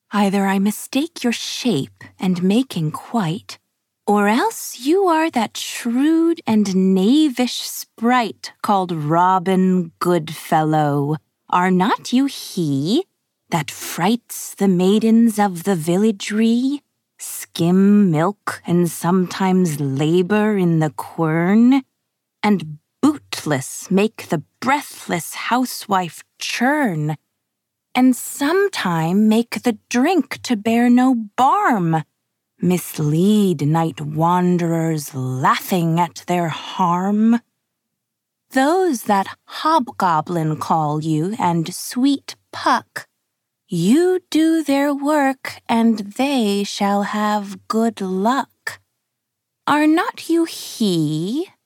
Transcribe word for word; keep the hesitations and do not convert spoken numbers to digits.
Either I mistake your shape and making quite, or else you are that shrewd and knavish sprite called Robin Goodfellow. Are not you he that frights the maidens of the villagery, skim milk and sometimes labor in the quern, and bootless make the breathless housewife churn, and sometime make the drink to bear no barm, mislead night wanderers laughing at their harm? Those that hobgoblin call you and sweet Puck, you do their work and they shall have good luck. Are not you he